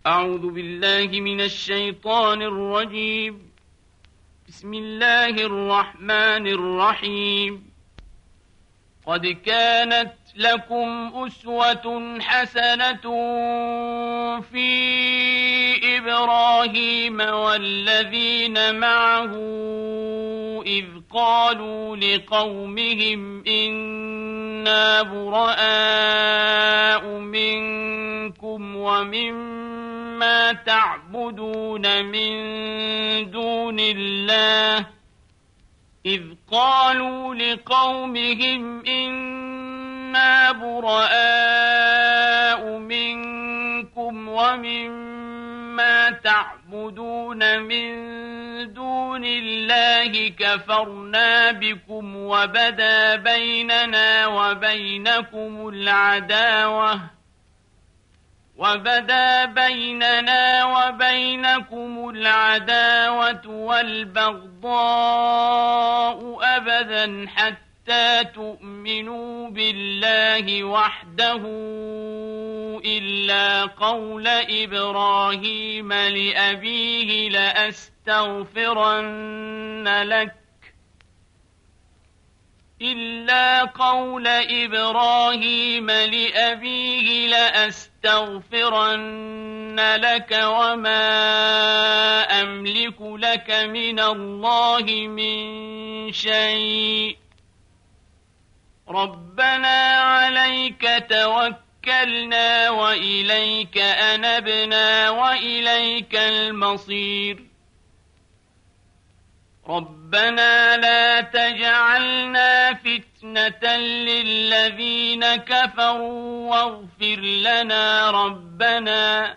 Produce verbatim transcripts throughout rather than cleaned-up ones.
أعوذ بالله من الشيطان الرجيم. بسم الله الرحمن الرحيم. قد كانت لكم أسوة حسنة في إبراهيم والذين معه إذ قالوا لقومهم إنا براء منكم ومما تعبدون من دون الله إذ قالوا لقومهم إنا براء منكم ومما تعبدون من دون الله كفرنا بكم وبدا بيننا وبينكم العداوة وبدا بيننا وبينكم العداوة والبغضاء أبدا حتى تؤمنوا بالله وحده إلا قول إبراهيم لأبيه لأستغفرن لك إلا قول إبراهيم لأبيه لأستغفرن لك وما أملك لك من الله من شيء ربنا عليك توكلنا وإليك أنبنا وإليك المصير ربنا لا تجعلنا فتنة للذين كفروا واغفر لنا ربنا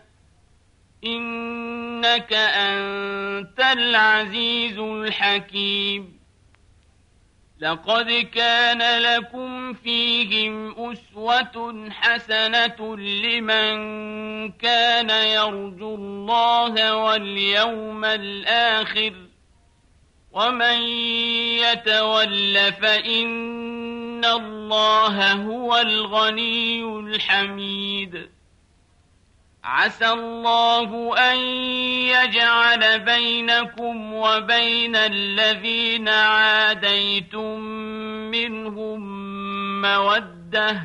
إنك أنت العزيز الحكيم. لقد كان لكم فيهم أسوة حسنة لمن كان يرجو الله واليوم الآخر ومن يتول فإن الله هو الغني الحميد. عسى الله أن يجعل بينكم وبين الذين عاديتم منهم مودة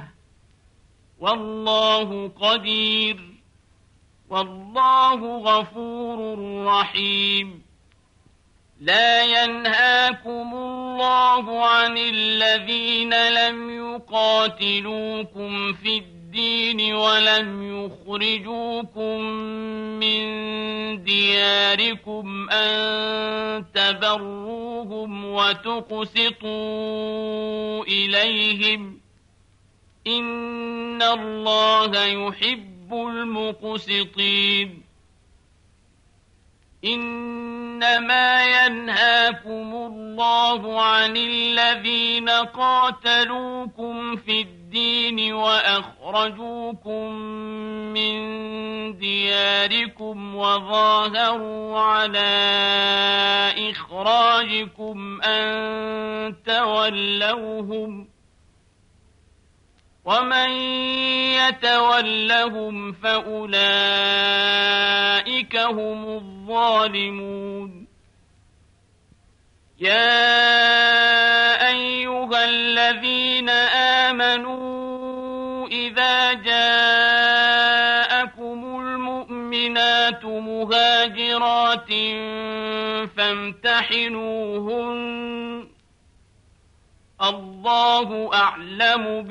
والله قدير والله غفور رحيم. لا ينهاكم الله عن الذين لم يقاتلوكم في الدين ولم يخرجوكم من دياركم أن تبروهم وتقسطوا إليهم إن الله يحب المقسطين. إنما ينهاكم الله عن الذين قاتلوكم في الدين وأخرجوكم من دياركم وظاهروا على إخراجكم أن تولوهم ومن يتولهم فأولئك هم الظالمون. يا أيها الذين آمنوا إذا جاءكم المؤمنات مهاجرات فامتحنوهن الله أعلم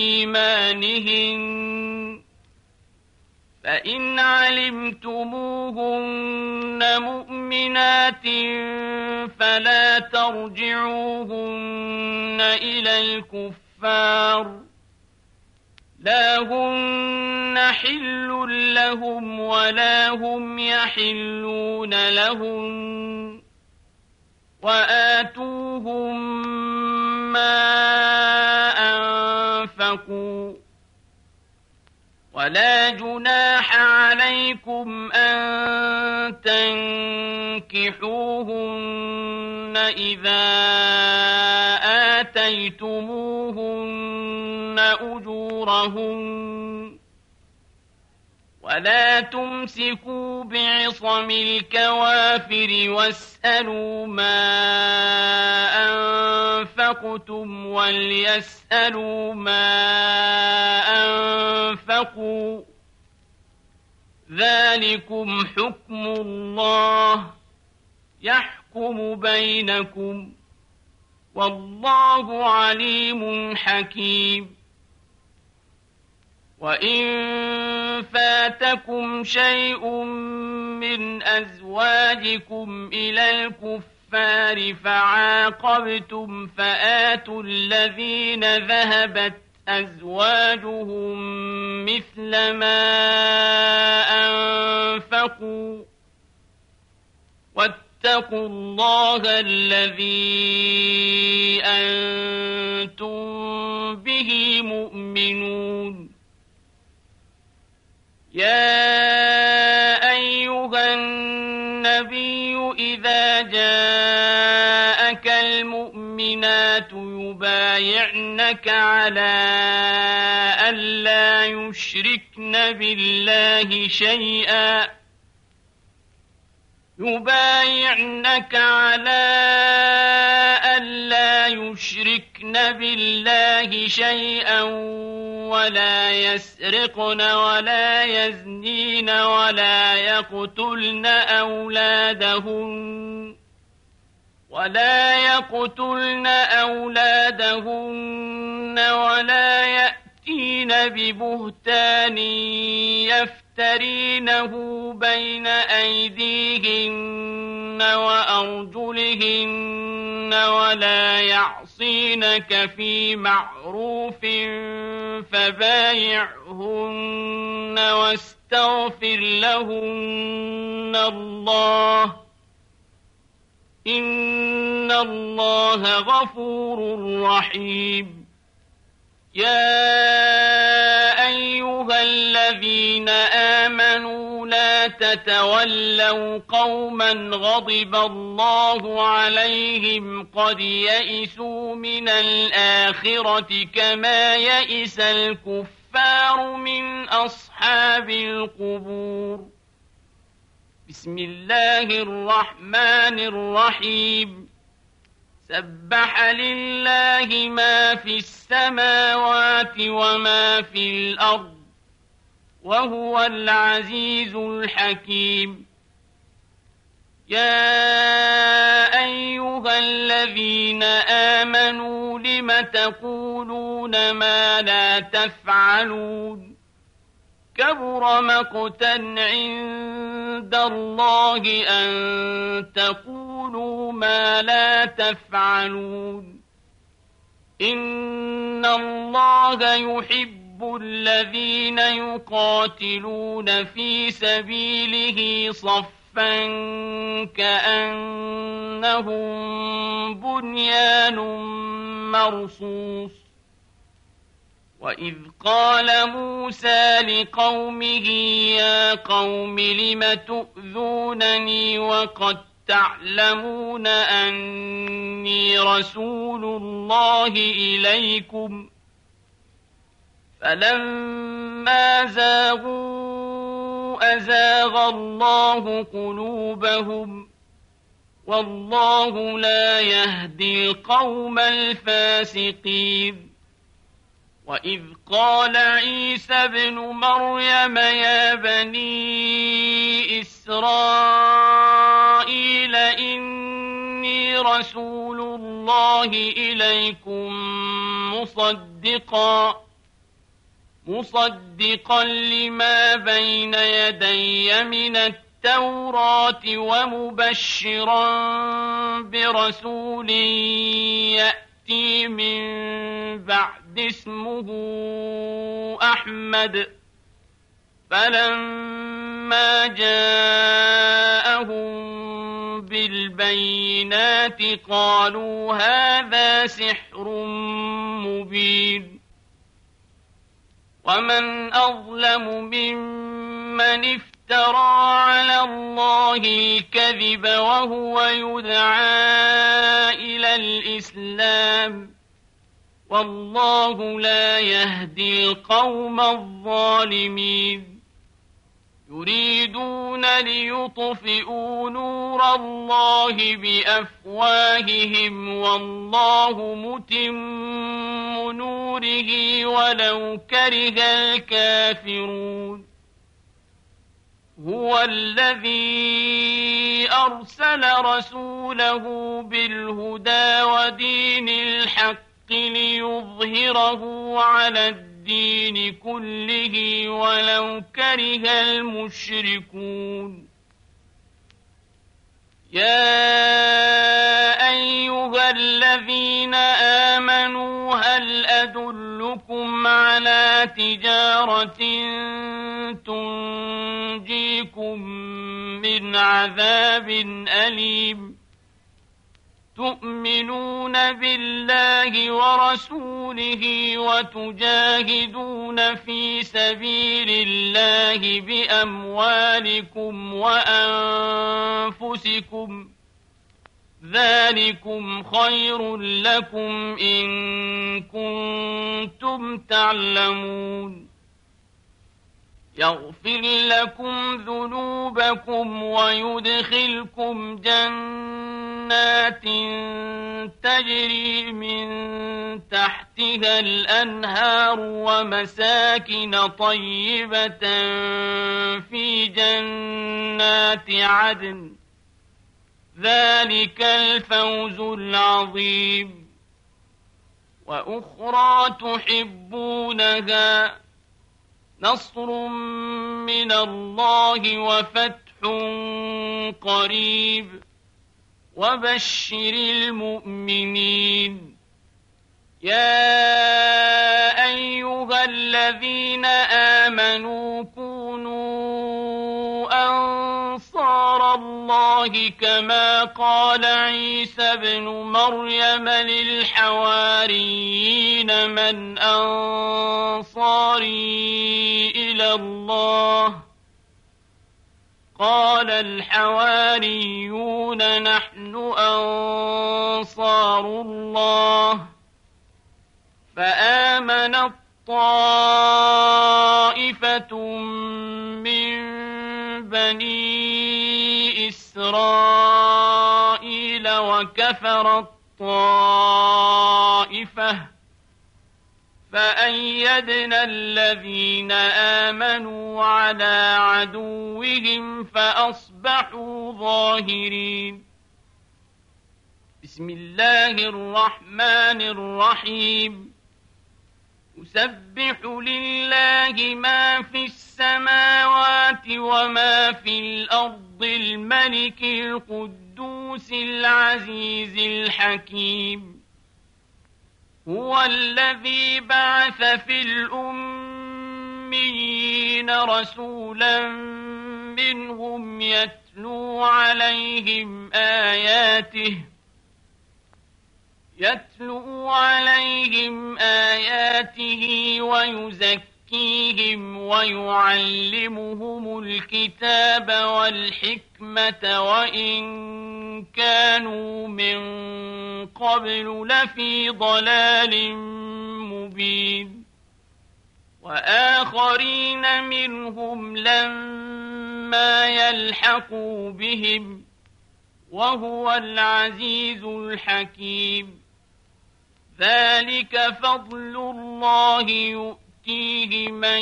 بإيمانهن فإن علمتموهن مؤمنات فلا ترجعوهن إلى الكفار لا هن حل لهم ولا هم يحلون لهم وآتوهم ما أنفقوا ولا جناح عليكم أن تنكحوهن إذا آتيتموهن أجورهن ولا تمسكوا بعصم الكوافر واسألوا ما أنفقتم وليسألوا ما أنفقوا ذلكم حكم الله يحكم بينكم والله عليم حكيم. وإن فاتكم شيء من أزواجكم إلى الكفار فعاقبتم فآتوا الذين ذهبت أزواجهم مثل ما أنفقوا واتقوا الله الذي أنتم به مؤمنون. يا أيها النبي إذا جاءك المؤمنات يبايعنك على ألا يشركن بالله شيئا يبايعنك على ألا يشركن بالله شيئا ولا يسرقن ولا يزنين ولا يقتلن أولادهن ولا يقتلن أولادهن ولا يأتين ببهتان يفترينه بين أيديهن وأرجلهن ولا يعصينك في معروف فبايعهن واستغفر لهن الله إن الله غفور رحيم. يا أيها الذين آمنوا لا تتولوا قوما غضب الله عليهم قد يئسوا من الآخرة كما يئس الكفار من أصحاب القبور. بسم الله الرحمن الرحيم. سبح لله ما في السماوات وما في الأرض وهو العزيز الحكيم. يا أيها الذين آمنوا لم تقولون ما لا تفعلون كبر مقتا عند الله أن تقولوا ما لا تفعلون. إن الله يحب الذين يقاتلون في سبيله صفا كأنهم بنيان مرصوص. وإذ قال موسى لقومه يا قوم لم تؤذونني وقد تعلمون أني رسول الله إليكم فلما زاغوا أزاغ الله قلوبهم والله لا يهدي القوم الفاسقين. وإذ قال عيسى ابن مريم يا بني إسرائيل إني رسول الله إليكم مصدقا مصدقا لما بين يدي من التوراة ومبشرا برسول يأتي من بعد اسمه أحمد. فلما جاءهم بالبينات قالوا هذا سحر مبين. ومن أظلم ممن افترى على الله الكذب وهو يدعى إلى الإسلام والله لا يهدي القوم الظالمين. يريدون ليطفئوا نور الله بأفواههم والله متم نوره ولو كره الكافرون هو الذي أرسل رسوله بالهدى ودين الحق ليظهره على الدين كله ولو كره المشركون يا أيها الذين آمنوا هل أدلكم على تجارة تنجيكم من عذاب أليم تؤمنون بالله ورسوله وتجاهدون في سبيل الله بأموالكم وأنفسكم ذلكم خير لكم إن كنتم تعلمون يغفر لكم ذنوبكم ويدخلكم جنات تجري من تحتها الأنهار ومساكن طيبة في جنات عدن ذلك الفوز العظيم وأخرى تحبونها نصر من الله وفتح قريب وبشر المؤمنين يا أيها الذين آمنوا كونوا أنصار الله كما قال عيسى بن مريم للحواريين من أنصاري إلى الله قال الحواريون نحن أنصار الله فآمنت طائفة من بني إسرائيل وكفرت طائفة فأيدنا الذين آمنوا على عدوهم فأصبحوا ظاهرين بسم الله الرحمن الرحيم يسبح لله ما في السماوات وما في الأرض الملك القدوس العزيز الحكيم هو الذي بعث في الأميين رسولا منهم يتلو عليهم آياته يتلو عليهم آياته ويزكيهم ويعلمهم الكتاب والحكمة وإن كانوا من قبل لفي ضلال مبين وآخرين منهم لما يلحقوا بهم وهو العزيز الحكيم ذلك فضل الله يؤتيه من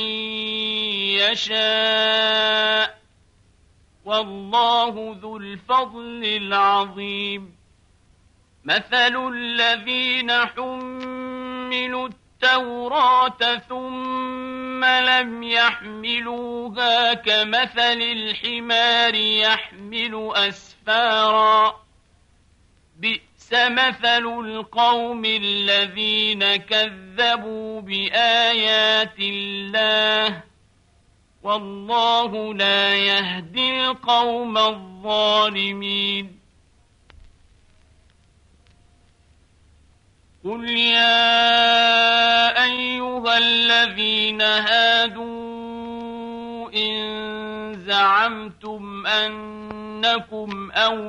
يشاء والله ذو الفضل العظيم مثل الذين حملوا التوراة ثم لم يحملوها كمثل الحمار يحمل أسفارا بئس مثل القوم الذين كذبوا بآيات الله والله لا يهدي القوم الظالمين قل يا أيها الذين هادوا إن زعمتم أنكم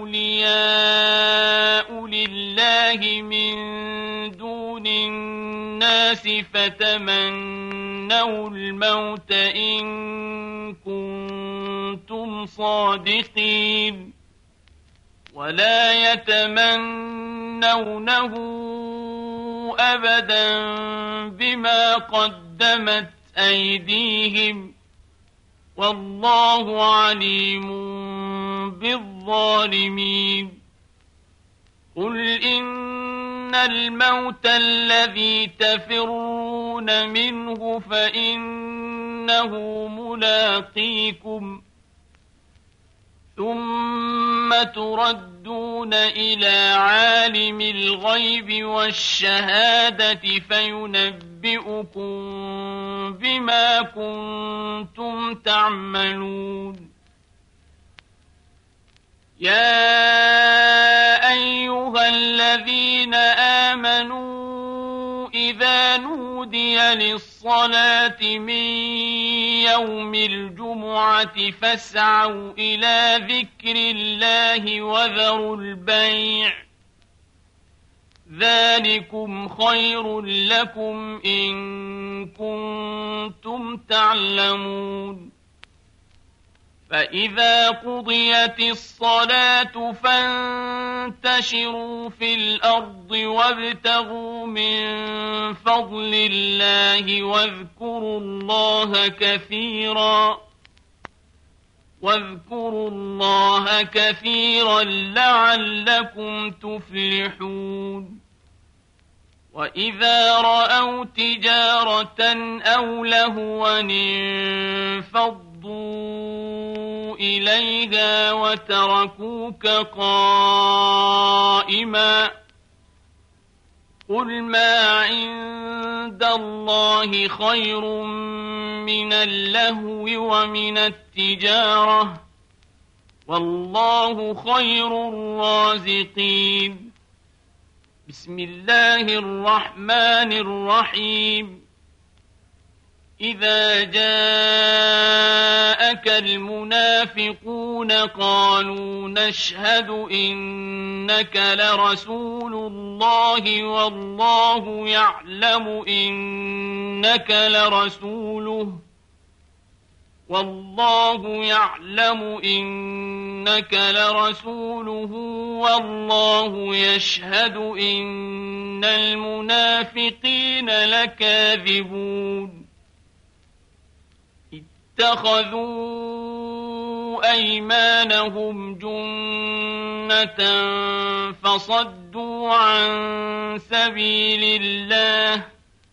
أولياء لله من دون الناس فتمنوا الموت إن كنتم الصادقين ولا يتمنونه أبدا بما قدمت أيديهم والله عليم بالظالمين قل إن الموت الذي تفرون منه فإنه ملاقيكم ثم تردون إلى عالم الغيب والشهادة فينبئكم بما كنتم تعملون يا أيها الذين آمنوا إذا نودي للصلاة من يوم الجمعة فاسعوا إلى ذكر الله وذروا البيع ذلكم خير لكم إن كنتم تعلمون فإذا قضيت الصلاة فانتشروا في الأرض وابتغوا من فضل الله واذكروا الله كثيرا واذكروا الله كثيرا لعلكم تفلحون وإذا رأوا تجارة أو لهوا انفضوا إليها وتركوك قائما قل ما عند الله خير من اللهو ومن التجارة والله خير الرازقين بسم الله الرحمن الرحيم إذا جاءك المنافقون قالوا نشهد إنك لرسول الله والله يعلم إنك لرسوله والله يعلم إنك لرسوله والله يشهد إن المنافقين لكاذبون اتخذوا أيمانهم جنة فصدوا عن سبيل الله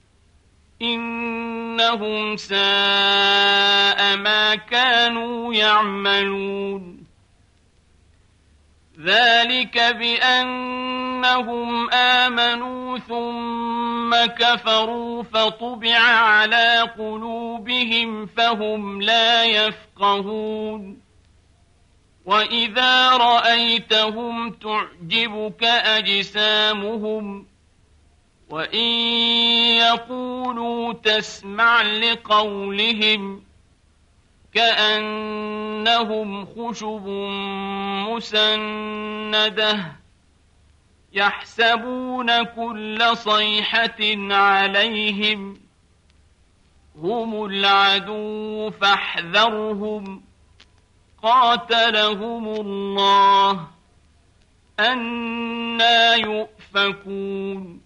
إنهم ساء ما كانوا يعملون ذلك بأنهم آمنوا ثم كفروا فطبع على قلوبهم فهم لا يفقهون وإذا رأيتهم تعجبك أجسامهم وإن يقولوا تسمع لقولهم كأنهم خشب مسندة يحسبون كل صيحة عليهم هم العدو فاحذرهم قاتلهم الله أنى يؤفكون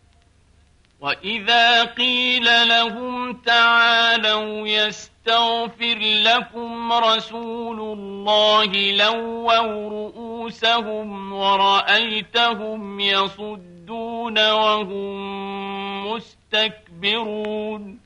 وإذا قيل لهم تعالوا يستغفر لكم رسول الله لووا رؤوسهم ورأيتهم يصدون وهم مستكبرون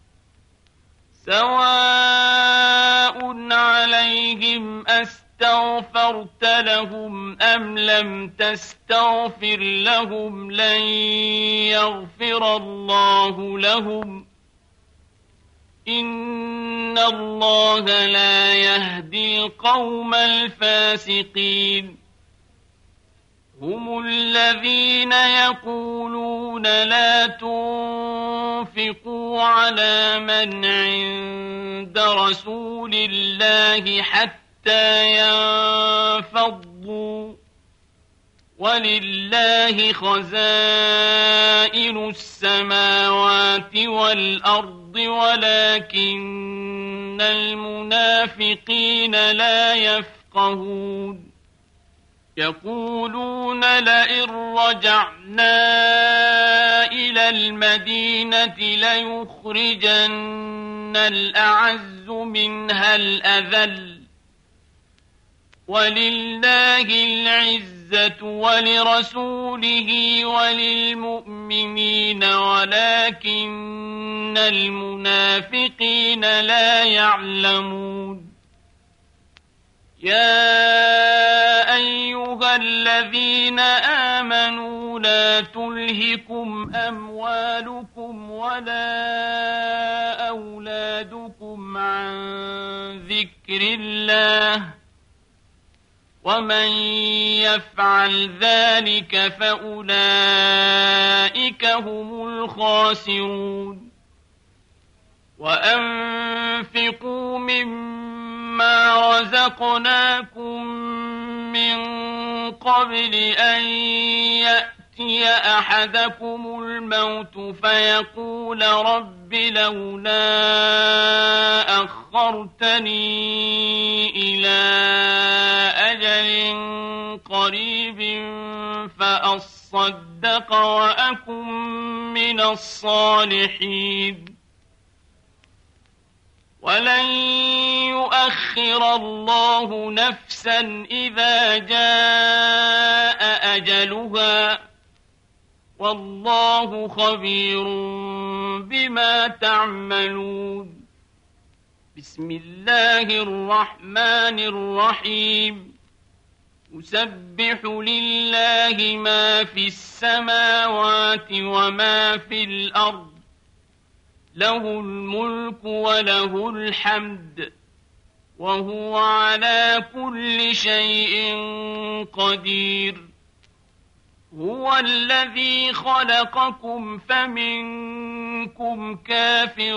سواء عليهم أستغفرت لهم أم لم تستغفر لهم لن يغفر الله لهم إن الله لا يهدي القوم الفاسقين هم الذين يقولون لا تنفقوا على من عند رسول الله حتى ينفضوا ولله خزائن السماوات والأرض ولكن المنافقين لا يفقهون يقولون لئن رجعنا إلى المدينة ليخرجن الأعز منها الأذل ولله العزة ولرسوله وللمؤمنين ولكن المنافقين لا يعلمون يا أيها الذين آمنوا لا تلهكم أموالكم ولا أولادكم عن ذكر الله ومن يفعل ذلك فأولئك هم الخاسرون وأنفقوا مما رزقناكم من قبل أن يأتي أحدكم الموت فيقول رب لولا أخرتني إلى أجل قريب فأصدق وأكن من الصالحين ولن يؤخر الله نفسا إذا جاء أجلها والله خبير بما تعملون بسم الله الرحمن الرحيم يسبح لله ما في السماوات وما في الأرض له الملك وله الحمد وهو على كل شيء قدير هو الذي خلقكم فمنكم كافر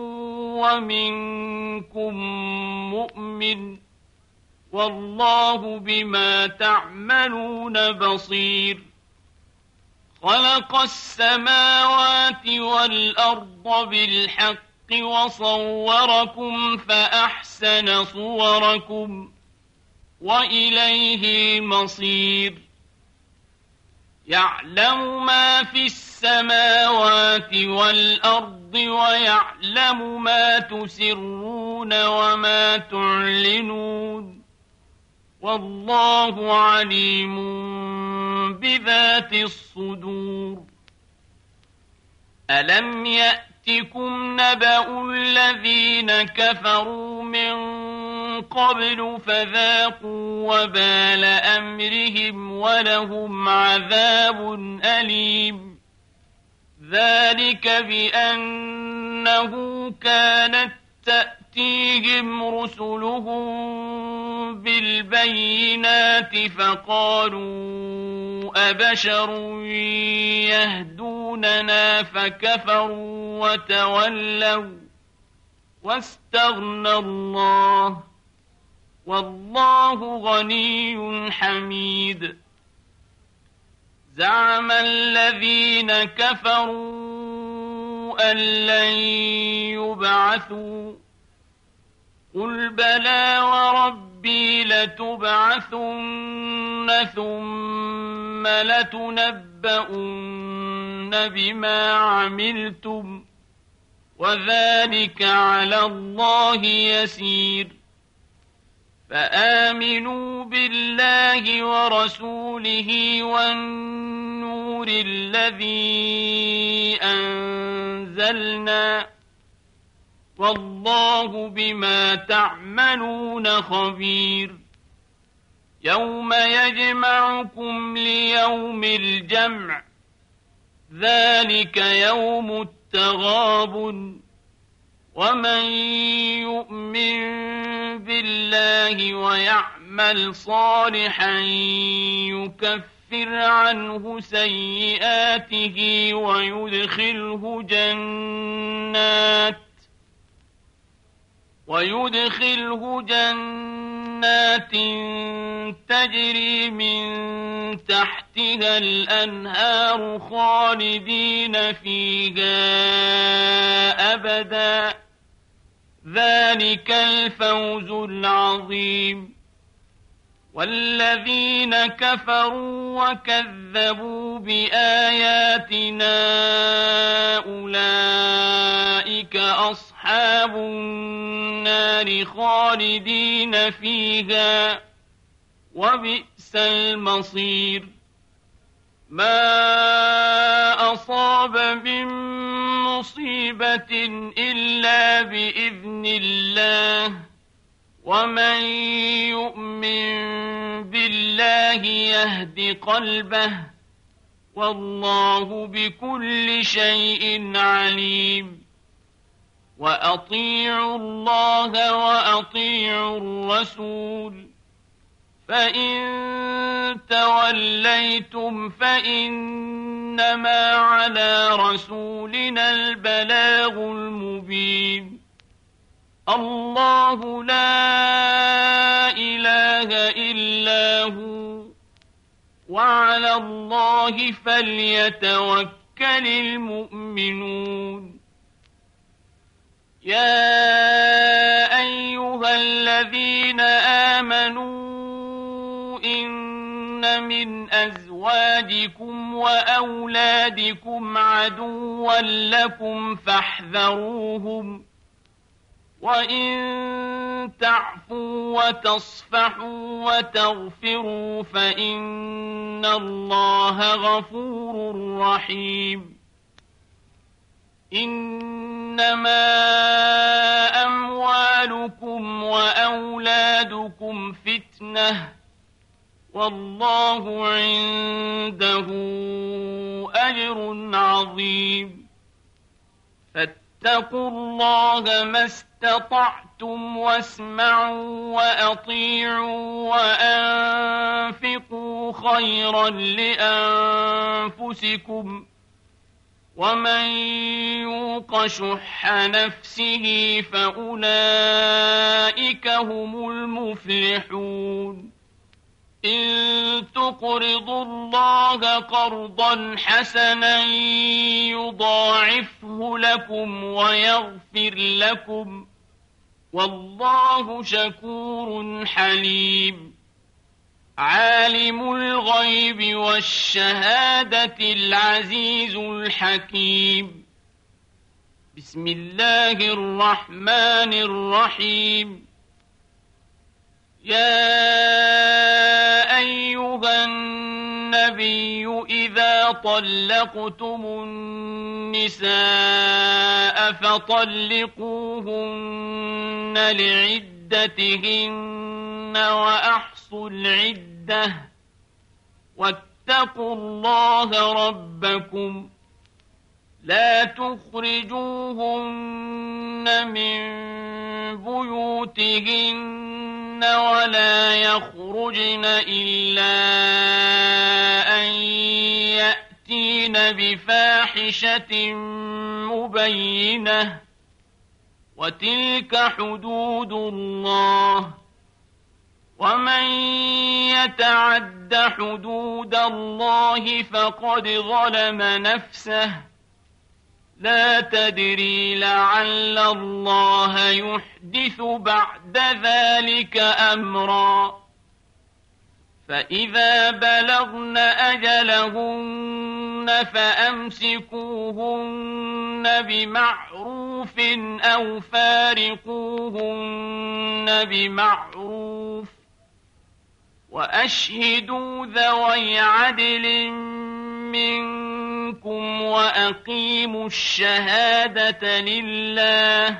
ومنكم مؤمن والله بما تعملون بصير خلق السماوات والأرض بالحق وصوركم فأحسن صوركم وإليه المصير يعلم ما في السماوات والأرض ويعلم ما تسرون وما تعلنون والله عليم بذات الصدور ألم يأتكم نبأ الذين كفروا من قبل فذاقوا وبال أمرهم ولهم عذاب أليم ذلك بأنه كانت تأتيهم رسلهم بالبينات فقالوا أبشر يهدوننا فكفروا وتولوا واستغنى الله والله غني حميد زعم الذين كفروا أن لن يبعثوا قل بلى وربي لتبعثن ثم لتنبؤن بما عملتم وذلك على الله يسير فآمنوا بالله ورسوله والنور الذي أنزلنا والله بما تعملون خبير يوم يجمعكم ليوم الجمع ذلك يوم التغابن ومن يؤمن بالله ويعمل صالحا يكفر عنه سيئاته ويدخله جنات ويدخله جنات تجري من تحتها الأنهار خالدين فيها أبدا ذلك الفوز العظيم. والذين كفروا وكذبوا بآياتنا أولئك أصحاب النار خالدين فيها وبئس المصير. ما أصاب من مصيبة إلا بإذن الله، ومن يؤمن بالله يهد قلبه، والله بكل شيء عليم. وأطيعوا الله وأطيعوا الرسول، فإن توليتم فإنما على رسولنا البلاغ المبين. الله لا إله إلا هو، وعلى الله فليتوكل المؤمنون. يا أيها الذين آمنوا إن من أزواجكم وأولادكم عدوا لكم فاحذروهم، وإن تعفوا وتصفحوا وتغفروا فإن الله غفور رحيم. إنما أموالكم وأولادكم فتنة، والله عنده أجر عظيم. فاتقوا الله ما استطعتم واسمعوا وأطيعوا وأنفقوا خيرا لأنفسكم، ومن يوق شح نفسه فأولئك هم المفلحون. إن تقرضوا الله قرضا حسنا يضاعفه لكم ويغفر لكم، والله شكور حليم. عالم الغيب والشهادة العزيز الحكيم. بسم الله الرحمن الرحيم. يا أيها النبي إذا طلقتم النساء فطلقوهن لعدتهن وأحصوا العدة، واتقوا الله ربكم لا تخرجوهن من بيوتهن ولا يخرجن إلا أن يأتين بفاحشة مبينة، وتلك حدود الله، ومن يتعد حدود الله فقد ظلم نفسه. لا تدري لعل الله يحدث بعد ذلك أمرا. فإذا بلغن أجلهن فأمسكوهن بمعروف أو فارقوهن بمعروف، وأشهدوا ذوي عدل منكم وأقيموا الشهادة لله.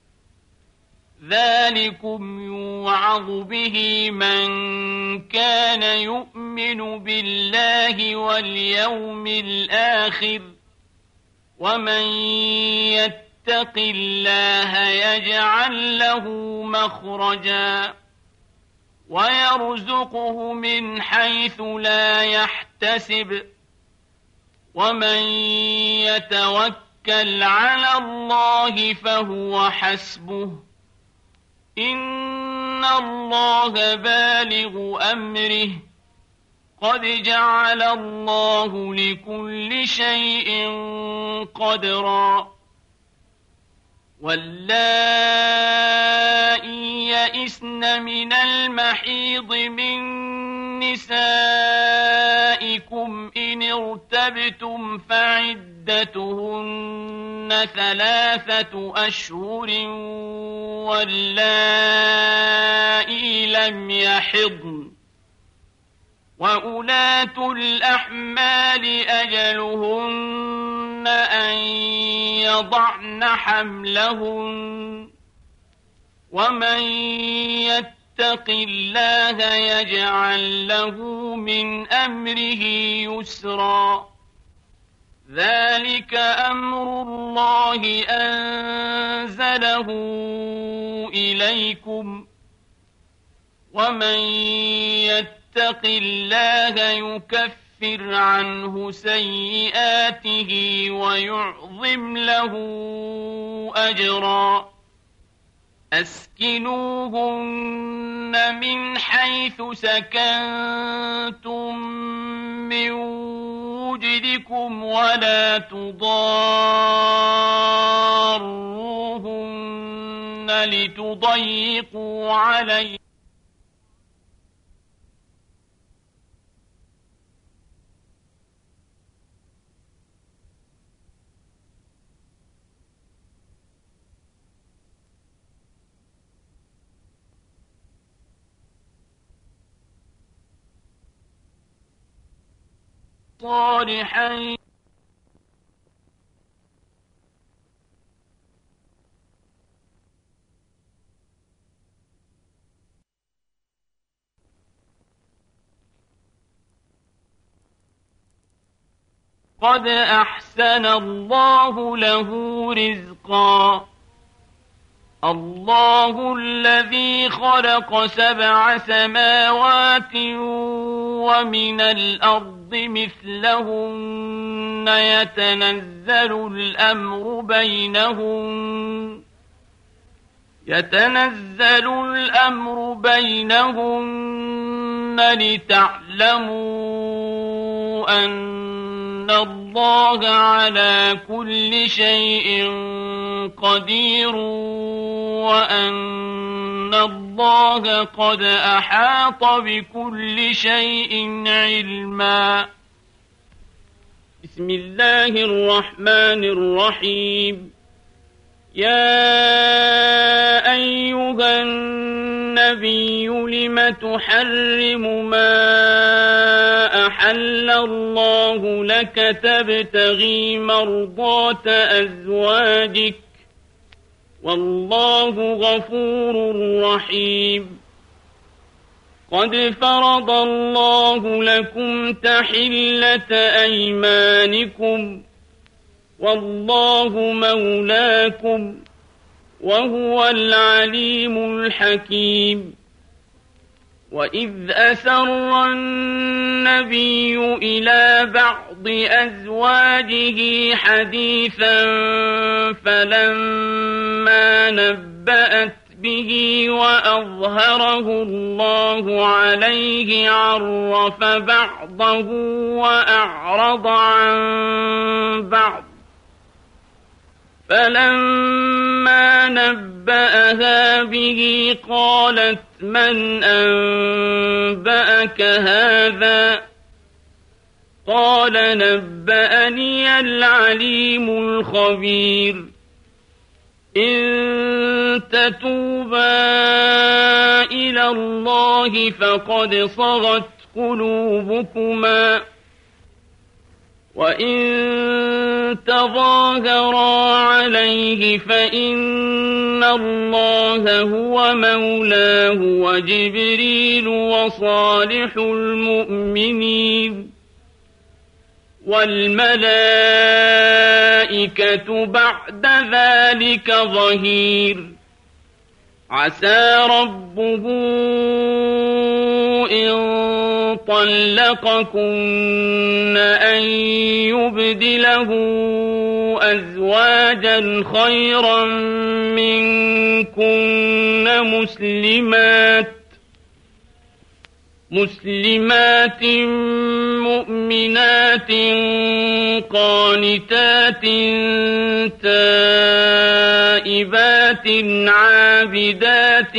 ذلكم يوعظ به من كان يؤمن بالله واليوم الآخر، ومن يتق الله يجعل له مخرجا ويرزقه من حيث لا يحتسب، ومن يتوكل على الله فهو حسبه، إن الله بالغ أمره، قد جعل الله لكل شيء قدرا. واللائي يئسن من المحيض من نسائكم إن ارتبتم فعدتهن ثلاثة أشهر واللائي لم يحضن وأولاة الأحمال أجلهن أن يضعن حملهن ومن يتق الله يجعل له من أمره يسرا ذلك أمر الله أنزله إليكم ومن يتق الله يكفر عنه سيئاته ويعظم له أجرا أسكنوهن من حيث سكنتم من وجدكم ولا تضاروهن لتضيقوا عليهم صالحا قد أحسن الله له رزقا الله الذي خلق سبع سماوات ومن الأرض مثلهن يتنزل الأمر بينهن يتنزل الأمر بينهن لتعلموا أن الله على كل شيء قدير وأن الله قد أحاط بكل شيء علما. بسم الله الرحمن الرحيم. يا أيها النبي لم تحرم ما أحل الله لك تبتغي مرضات أزواجك والله غفور رحيم. قد فرض الله لكم تحلة أيمانكم والله مولاكم وهو العليم الحكيم. وإذ أسر النبي إلى بعض أزواجه حديثا فلما نبأت به وأظهره الله عليه عرف بعضه وأعرض عن بعض فلما نبأها به قالت من أنبأك هذا قال نبأني العليم الخبير. إن تتوبا إلى الله فقد صغت قلوبكما وإن تظاهرا عليه فإن الله هو مولاه وجبريل وصالح المؤمنين والملائكة بعد ذلك ظهير. عسى ربه إن طلقكن أن يبدله أزواجا خيرا منكن مسلمات مسلمات مؤمنات قانتات تائبات عابدات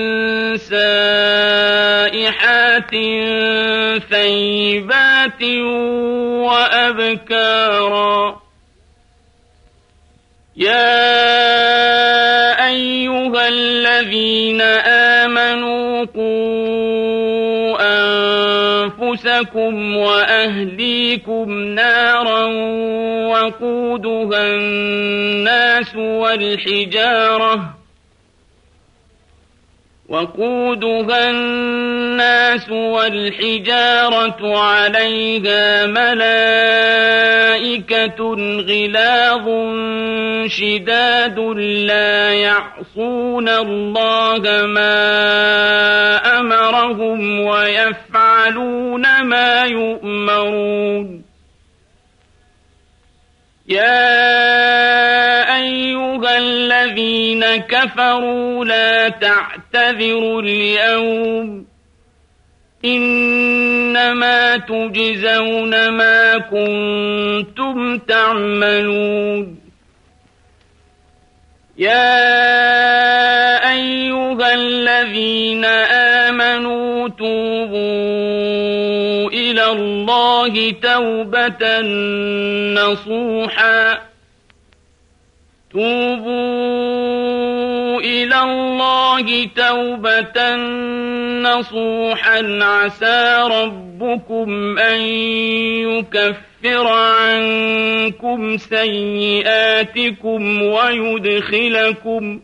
سائحات ثيبات وأبكارا يا أيها الذين آمنوا قوا أنفسكم وأهليكم نارا وقودها الناس والحجارة وقودها الناس والحجارة عليها ملائكة غلاظ شداد لا يعصون الله ما أمرهم ويفعلون ما يؤمرون يا أيها الذين كفروا لا تعتذروا اليوم إنما تجزون ما كنتم تعملون يا أيها الذين آمنوا توبوا إلى الله توبة نصوحا توبوا إلى الله توبة نصوحا عسى ربكم أن يكفر عنكم سيئاتكم ويدخلكم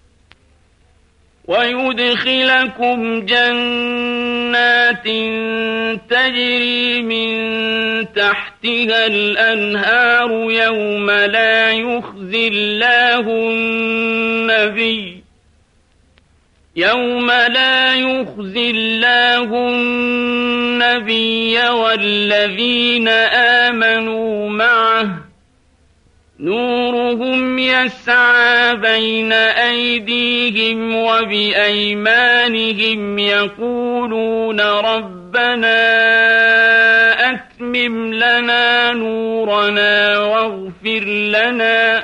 ويدخلكم جنات تجري من تحتها الأنهار يوم لا يخزي الله النبي يوم لا يخزي الله النبي والذين آمنوا معه نورهم يسعى بين أيديهم وبأيمانهم يقولون ربنا أتمم لنا نورنا واغفر لنا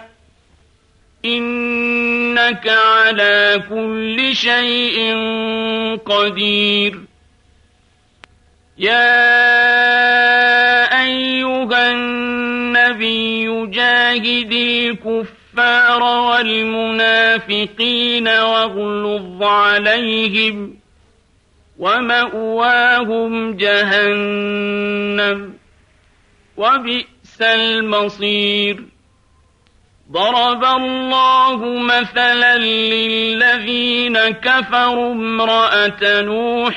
إنك على كل شيء قدير يا أيها النبي جاهد الكفار والمنافقين واغلظ عليهم ومأواهم جهنم وبئس المصير ضرب الله مثلا للذين كفروا امرأة نوح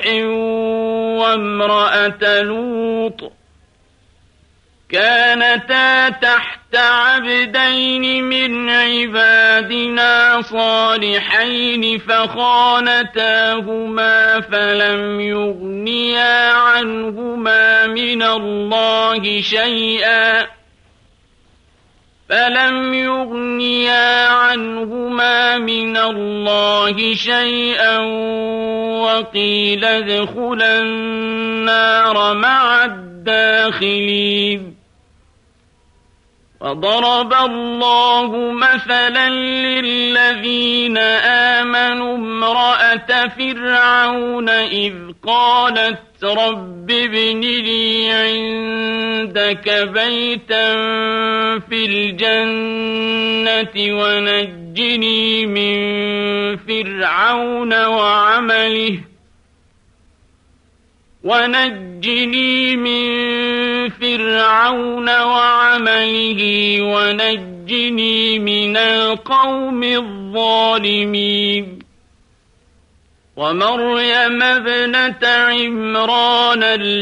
وامرأة لوط كانتا تحت عبدين من عبادنا صالحين فخانتاهما فلم يغنيا عنهما من الله شيئا فلم يغنيا عنهما من الله شيئا وقيل ادخلا النار مع الداخلين وضرب الله مثلا للذين آمنوا امرأة فرعون إذ قالت رب ابن لي عندك بيتا في الجنة ونجني من فرعون وعمله ونجني من فرعون وعمله ونجني من القوم الظالمين ومريم ابنة عمران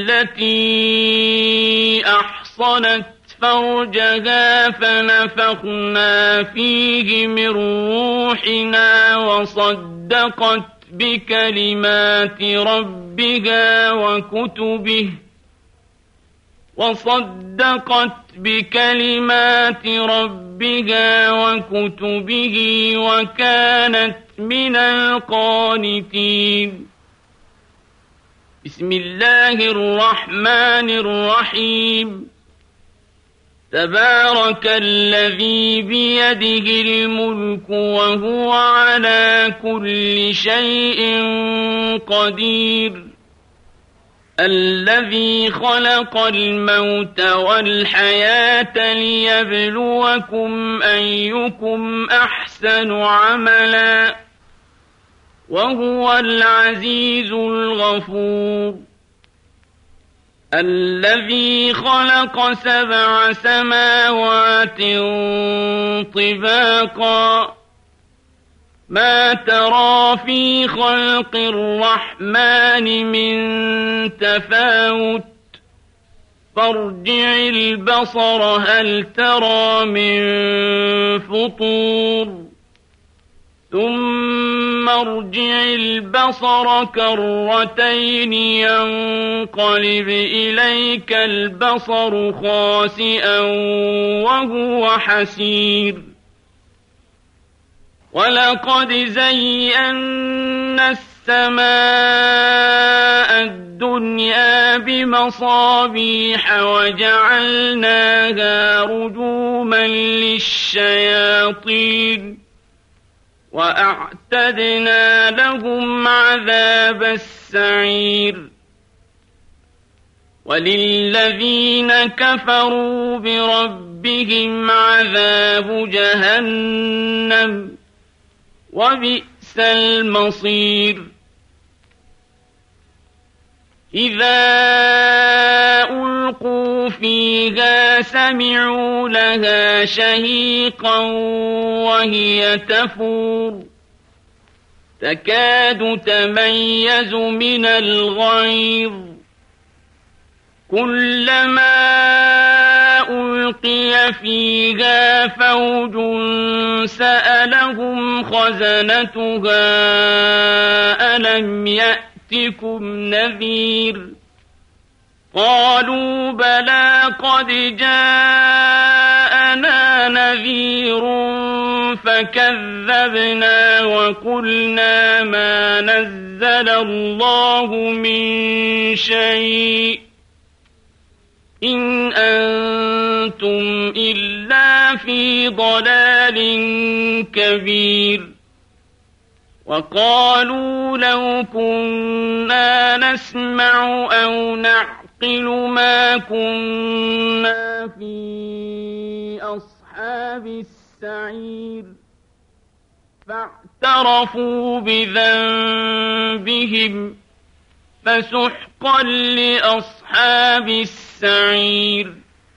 التي أحصنت فرجها فنفخنا فيه من روحنا وصدقت بكلمات ربها وكتبه وصدقت بكلمات ربها وكتبه وكانت من القانتين بسم الله الرحمن الرحيم تبارك الذي بيده الملك وهو على كل شيء قدير الذي خلق الموت والحياة ليبلوكم أيكم أحسن عملا وهو العزيز الغفور الذي خلق سبع سماوات طباقا ما ترى في خلق الرحمن من تفاوت فارجع البصر هل ترى من فطور ثم ارجع البصر كرتين ينقلب إليك البصر خاسئا وهو حسير ولقد زينا السماء الدنيا بمصابيح وجعلناها رجوما للشياطين وأعتدنا لهم عذاب السعير وللذين كفروا بربهم عذاب جهنم وبئس المصير إذا ألقوا فيها سمعوا لها شهيقا وهي تفور تكاد تميز من الغيظ كلما ألقي فيها فوج سألهم خزنتها ألم يأتكم نذير قالوا بلى قد جاءنا نذير فكذبنا وقلنا ما نزل الله من شيء إن أنتم إلا في ضلال كبير وقالوا لو كنا نسمع أو نعقل ما كنا في أصحاب السعير فاعترفوا بذنبهم فسحقا لأصحاب السعير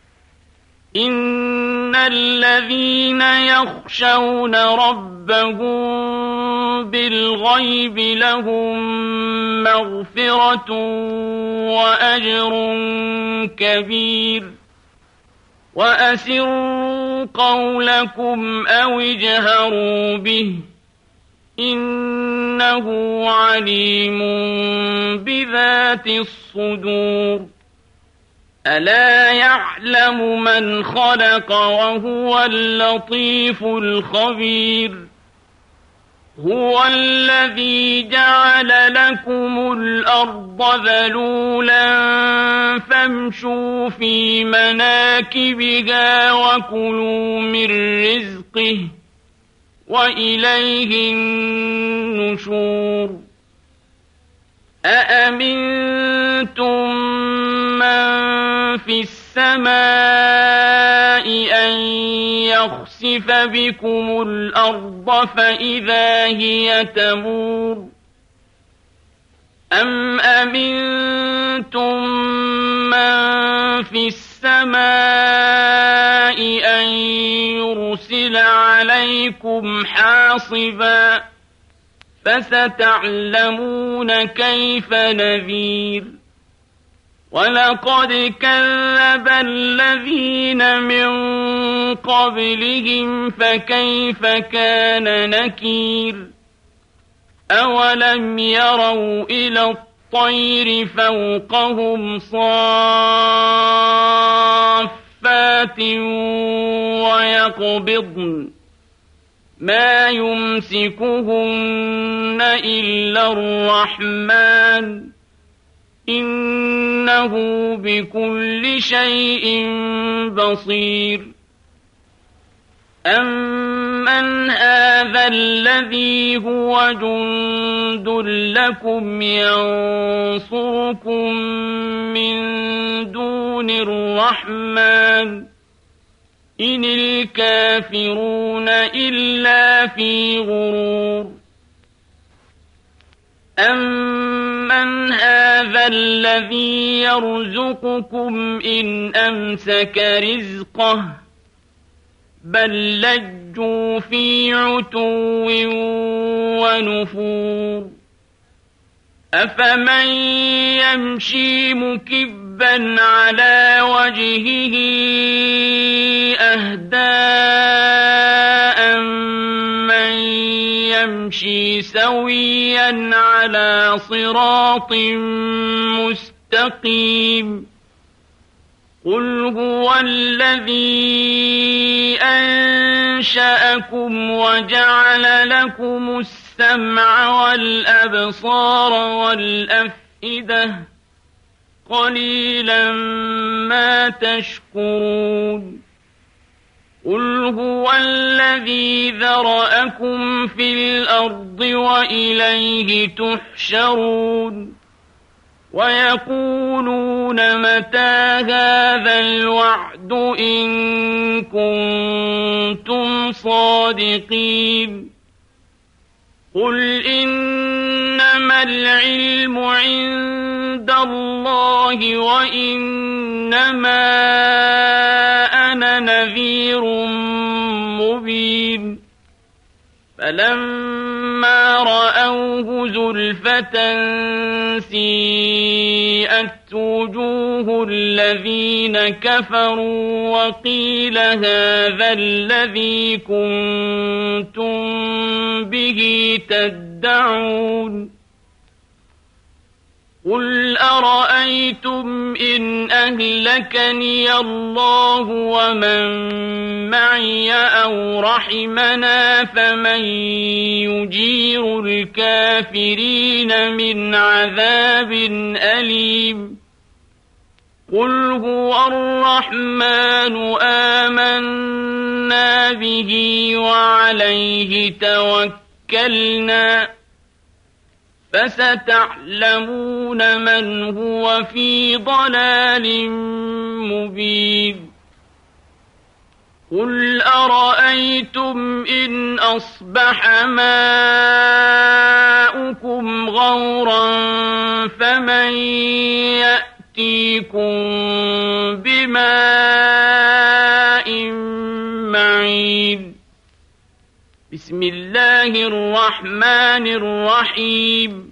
إن الذين يخشون ربهم بالغيب لهم مغفرة وأجر كبير وأسروا قولكم أو اجهروا به إنه عليم بذات الصدور ألا يعلم من خلق وهو اللطيف الخبير هو الذي جعل لكم الأرض ذلولا فامشوا في مناكبها وكلوا من رزقه وإليه النشور أأمنتم من في السماء أن يخسف بكم الأرض فإذا هي تمور أم أمنتم من في السماء أن يرسل عليكم حاصبا فستعلمون كيف نذير ولقد كذب الذين من قبلهم فكيف كان نكير أولم يروا إلى الطير فوقهم صافات ويقبضن ما يمسكهن إلا الرحمن إنه بكل شيء بصير أمن هذا الذي هو جند لكم ينصركم من دون الرحمن إن الكافرون إلا في غرور أمن هذا الذي يرزقكم إن أمسك رزقه بل لجوا في عتو ونفور أفمن يمشي مكبا على وجهه أهدى من يمشي سويا على صراط مستقيم قل هو الذي أنشأكم وجعل لكم السمع والأبصار والأفئدة قليلا ما تشكرون قل هو الذي ذرأكم في الأرض وإليه تحشرون ويقولون متى هذا الوعد إن كنتم صادقين قل إنما العلم عند الله وإنما أنا نذير مبين فلما رأوه زلفة سيئت وجوه الذين كفروا وقيل هذا الذي كنتم به تدعون قل أرأيتم إن أهلكني الله ومن معي أو رحمنا فمن يجير الكافرين من عذاب أليم قل هو الرحمن آمنا به وعليه توكلنا فستعلمون من هو في ضلال مبين قل أرأيتم إن أصبح ماؤكم غورا فمن يأتيكم بماء معين بسم الله الرحمن الرحيم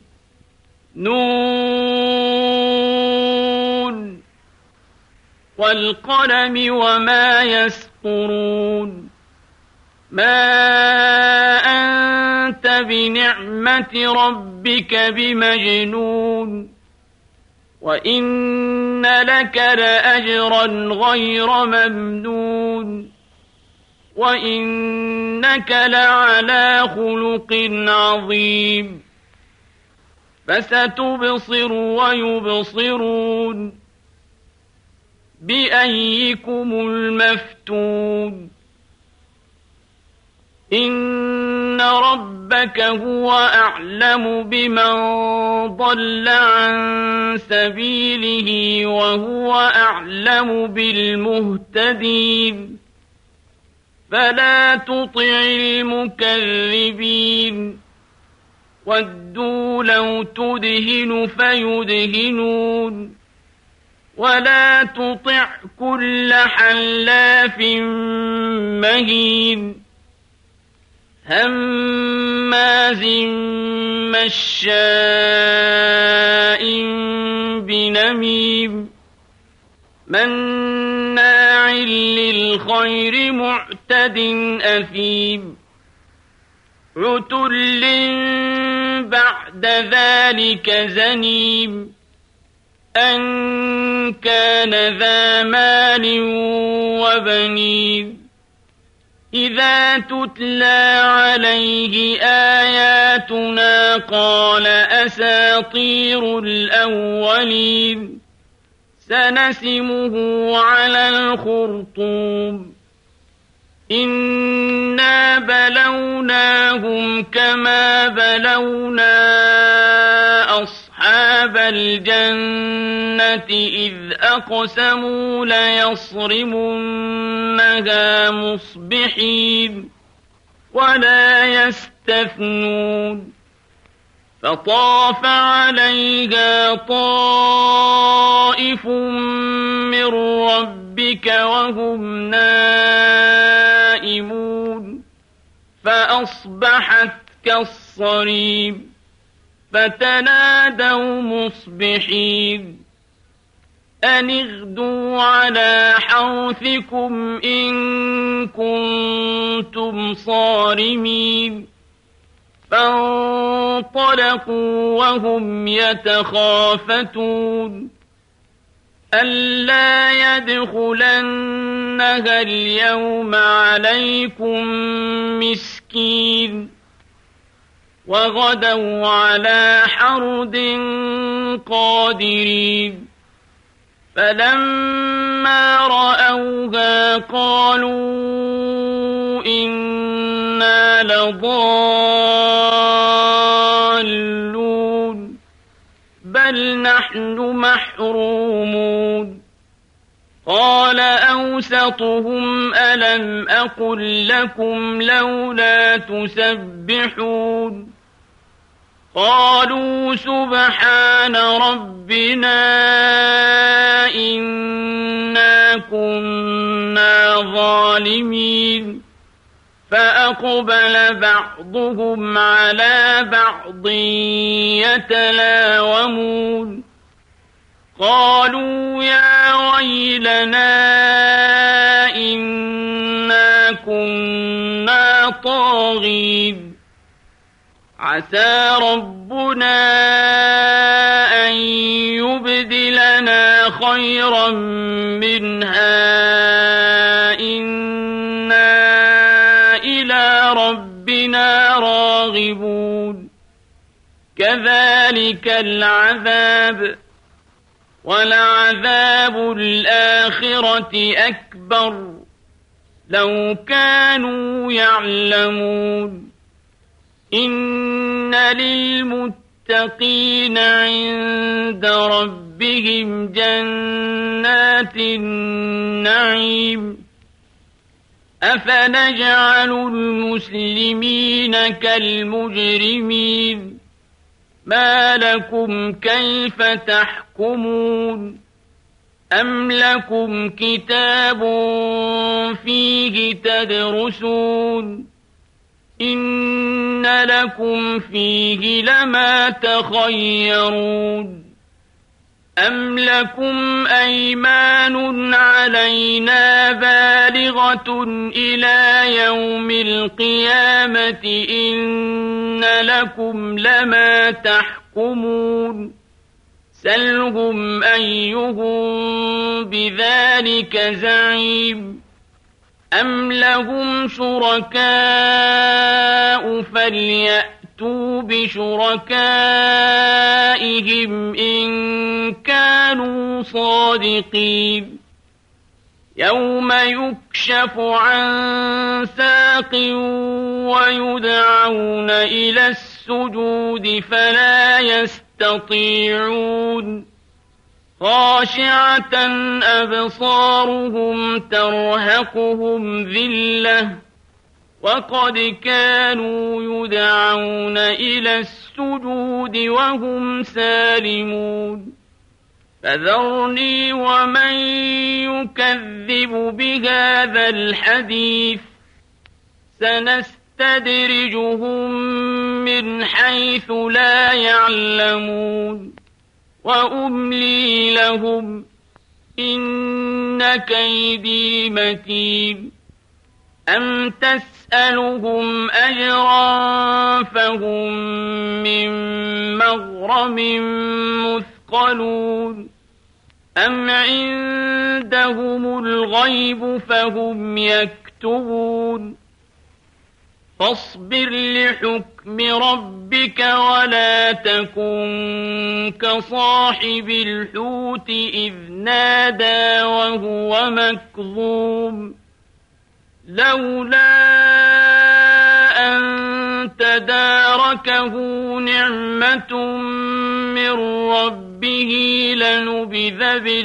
نون والقلم وما يسطرون ما أنت بنعمة ربك بمجنون وإن لك لأجرا غير ممنون وإنك لعلى خلق عظيم فستبصر ويبصرون بأيكم المفتون إن ربك هو أعلم بمن ضل عن سبيله وهو أعلم بالمهتدين فلا تطع المكذبين ودوا لو تدهن فيدهنون ولا تطع كل حلاف مهين هماز مشاء بنميم مناع للخير معتد أثيم عتل بعد ذلك زنيم أن كان ذا مال وبنين إذا تتلى عليه آياتنا قال أساطير الأولين سنسمه على الخرطوم إنا بلوناهم كما بلونا أصحاب الجنة إذ أقسموا ليصرمنها مصبحين ولا يستثنون فطاف عليها طائف من ربك وهم نائمون فأصبحت كالصريم فتنادوا مصبحين أن اغدوا على حرثكم إن كنتم صارمين فانطلقوا وهم يتخافتون ألا يدخلنها اليوم عليكم مسكين وغدوا على حرد قادرين فلما رأوها قالوا إنا لضالون بل نحن محرومون قال أوسطهم ألم أقل لكم لولا تسبحون قالوا سبحان ربنا إنا كنا ظالمين فأقبل بعضهم على بعض يتلاومون قالوا يا ويلنا إنا كنا طاغين عسى ربنا أن يبدلنا خيرا منها إنا إلى ربنا راغبون كذلك العذاب ولعذاب الآخرة أكبر لو كانوا يعلمون إن للمتقين عند ربهم جنات النعيم أفنجعل المسلمين كالمجرمين ما لكم كيف تحكمون أم لكم كتاب فيه تدرسون إن لكم فيه لما تخيرون أم لكم أيمان علينا بالغة إلى يوم القيامة إن لكم لما تحكمون سلهم أيهم بذلك زعيم أم لهم شركاء فليأتوا بشركائهم إن كانوا صادقين يوم يكشف عن ساق ويدعون إلى السجود فلا يستطيعون خاشعة أبصارهم ترهقهم ذلة وقد كانوا يدعون إلى السجود وهم سالمون فذرني ومن يكذب بهذا الحديث سنستدرجهم من حيث لا يعلمون وأملي لهم إن كيدي متين أم تسألهم أجرا فهم من مغرم مثقلون أم عندهم الغيب فهم يكتبون فاصبر لحكم ربك ولا تكن كصاحب الحوت إذ نادى وهو مكظوم لولا أن تداركه نعمة من ربه لنبذ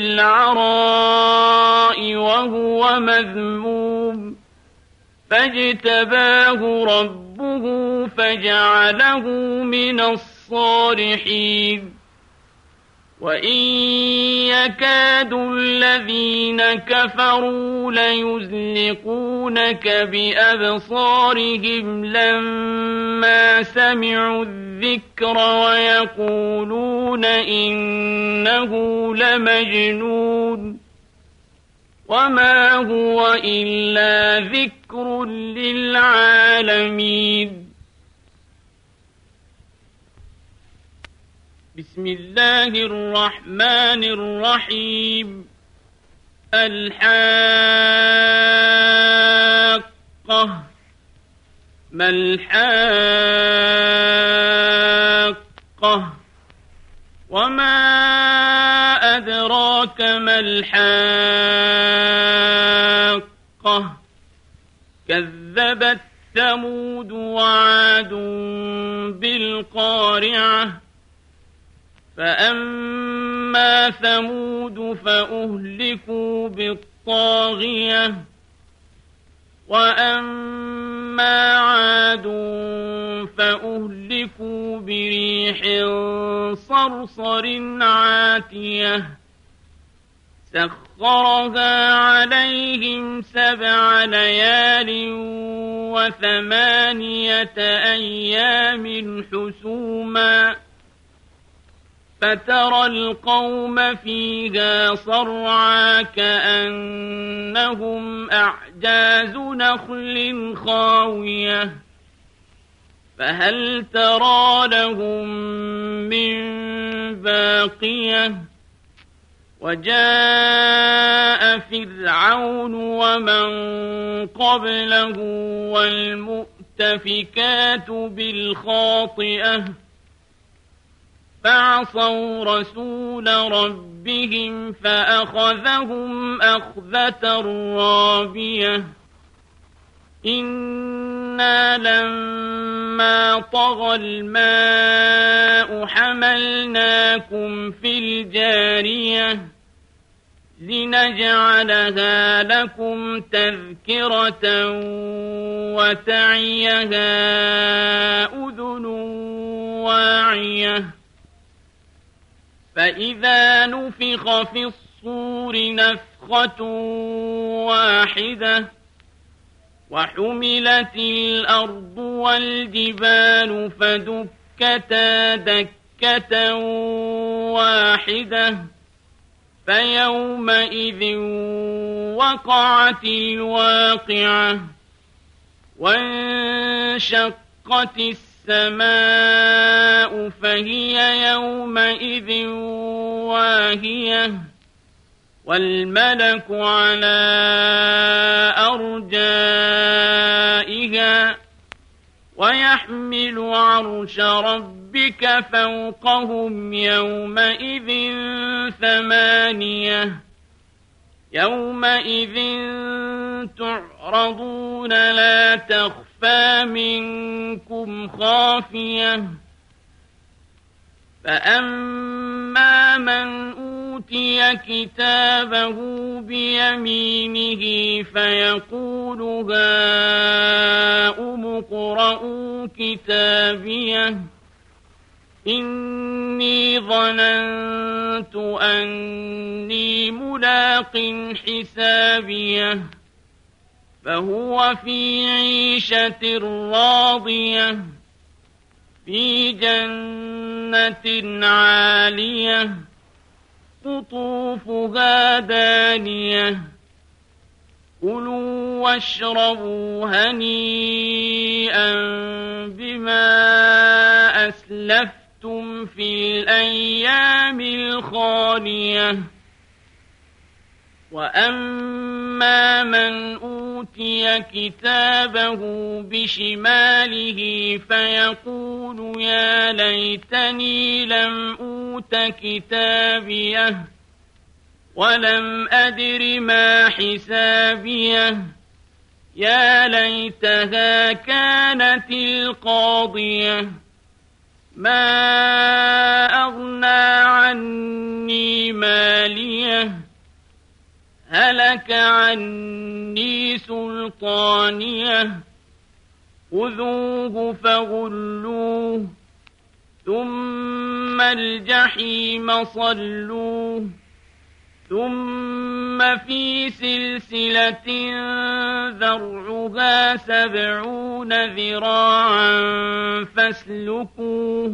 بالعراء وهو مذموم فاجتباه ربه فجعله من الصالحين وإن يكاد الذين كفروا ليزلقونك بأبصارهم لما سمعوا الذكر ويقولون إنه لمجنون وما هو إلا ذكر للعالمين. بسم الله الرحمن الرحيم. الحاقة ما الحاقة وما أدراك ما الحاقة كذبت ثمود وعاد بالقارعة فأما ثمود فأهلكوا بالطاغية وأما عاد فأهلكوا بريح صرصر عاتية سخرها عليهم سبع ليال وثمانية أيام حسوما فترى القوم فيها صرعى كأنهم أعجاز نخل خاوية فهل ترى لهم من باقية وجاء فرعون ومن قبله والمؤتفكات بالخاطئة فعصوا رسول ربهم فأخذهم أخذة رابية إنا لما طغى الماء حملناكم في الجارية لنجعلها لكم تذكرة وتعيها أذن واعية فإذا نفخ في الصور نفخة واحدة وحملت الأرض والجبال فدكتا دكة واحدة فيومئذ وقعت الواقعة وانشقت السماء فهي يومئذ واهية والملك على أرجائها ويحمل عرش ربك فوقهم يومئذ ثمانية يومئذ تعرضون لا تخفى منكم خافية فأما من أوتي كتابه بيمينه فيقول هاؤم اقرءوا كتابيه إني ظننت أني ملاق حسابيه فهو في عيشة راضية في جنة عالية قطوفها دانية كلوا واشربوا هنيئا بما أسلفتم في الأيام الخالية وأما من أوتي أوتي كتابه بشماله فيقول يا ليتني لم أوت كتابيه ولم أدر ما حسابيه يا ليتها كانت القاضية ما أغنى عني ماليه هلك عني سلطانيه خذوه فغلوه ثم الجحيم صلوه ثم في سلسلة ذرعها سبعون ذراعا فاسلكوه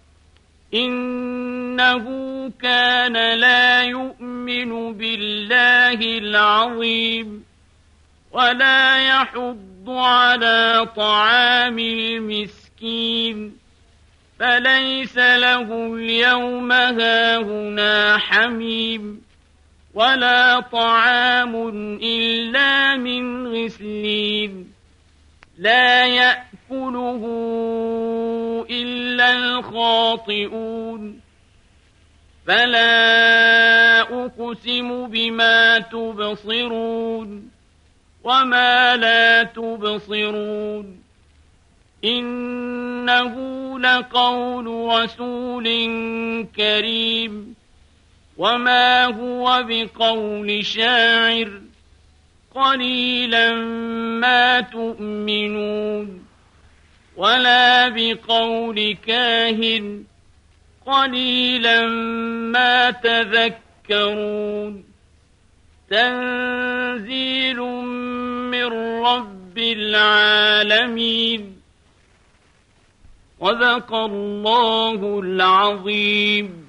إنه كان لا يؤمن بالله العظيم ولا يحض على طعام المسكين فليس له اليوم هاهنا حميم ولا طعام إلا من غسلين لا يأكله إلا الخاطئون فلا أقسم بما تبصرون وما لا تبصرون إنه لقول رسول كريم وما هو بقول شاعر قليلا ما تؤمنون ولا بقول كاهن قليلا ما تذكرون تنزيل من رب العالمين صدق الله العظيم.